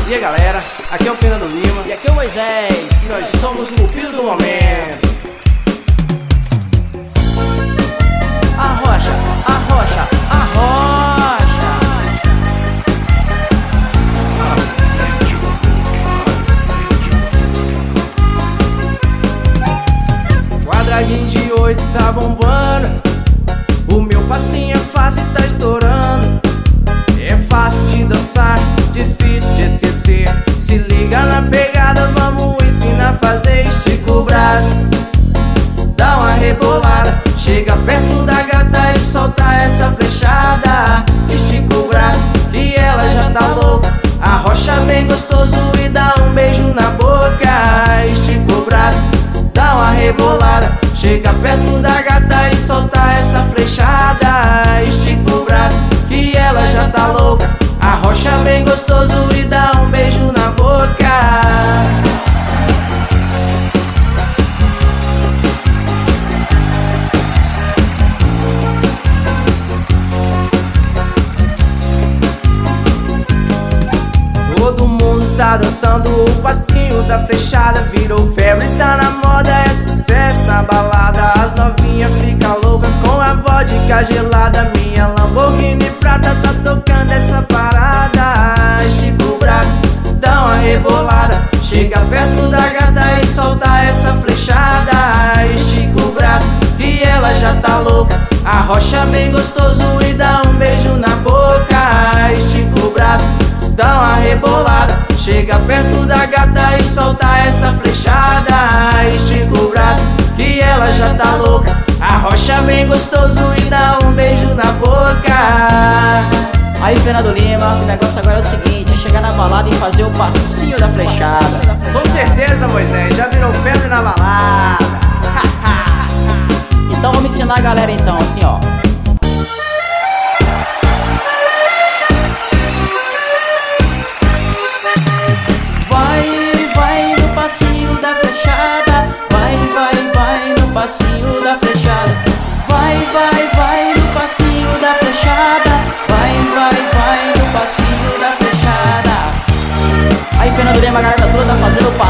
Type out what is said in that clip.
E aí galera, aqui é o Fernando Lima. E aqui é o Moisés. E nós somos o Pio do Momento. Arrocha, arrocha, arrocha. Quadradinho de 8 tá bombando. O meu passinho é fácil e tá estourando. É fácil de dançar, difícil de esquecer. Se liga na pegada, vamos ensinar a fazer. Estica o braço, dá uma rebolada. Chega perto da gata e solta essa flechada. Estica o braço que ela já tá louca. Arrocha bem gostoso e dá um beijo na boca. Estica o braço, dá uma rebolada. Chega perto da gata e solta essa flechada. Estica o braço que ela já tá louca. Arrocha bem gostoso e dá um beijo na boca. Todo mundo tá dançando o passinho da flechada. Virou febre, tá na moda, é sucesso na balada. As novinhas ficam loucas com a vodka gelada. Minha Lamborghini prata tá tocando essa parada. Estica o braço, dá uma rebolada. Chega perto da gata e solta essa flechada. Estica o braço que ela já tá louca. Arrocha bem gostoso e dá um beijo na boca. Estica o braço, dá uma rebolada. Chega perto da gata e solta essa flechada. Estica o braço que ela já tá louca. Arrocha bem gostoso e dá um beijo na boca. Aí, Fernando Lima, o negócio agora é o seguinte: é chegar na balada e fazer o passinho da flechada. Com certeza, Moisés, já virou febre na balada. Então vamos ensinar a galera então, assim ó. Vai no passinho da flechada. Vai no passinho da flechada. Vai no passinho da flechada. Vai no passinho da flechada. Aí, Fernando Lima, a galera toda tá fazendo o